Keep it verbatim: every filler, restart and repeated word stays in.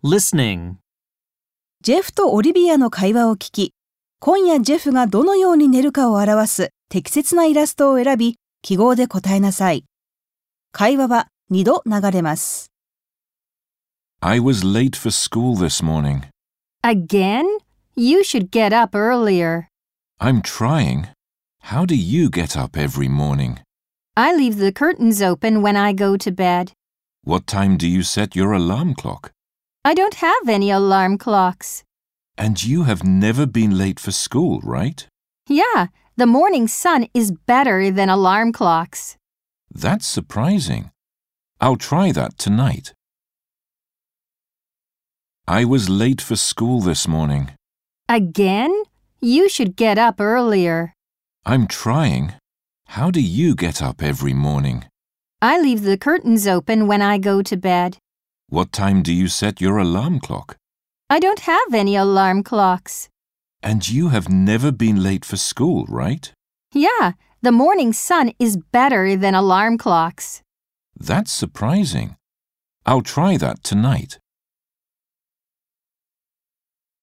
Listening. ジェフとオリビアの会話を聞き、今夜ジェフがどのように寝るかを表す適切なイラストを選び、記号で答えなさい。会話はにど流れます。 I was late for school this morning. Again? You should get up earlier. I'm trying. How do you get up every morning? I leave the curtains open when I go to bed. What time do you set your alarm clock? I don't have any alarm clocks. And you have never been late for school, right? Yeah, the morning sun is better than alarm clocks. That's surprising. I'll try that tonight. I was late for school this morning. Again? You should get up earlier. I'm trying. How do you get up every morning? I leave the curtains open when I go to bed. What time do you set your alarm clock? I don't have any alarm clocks. And you have never been late for school, right? Yeah, the morning sun is better than alarm clocks. That's surprising. I'll try that tonight.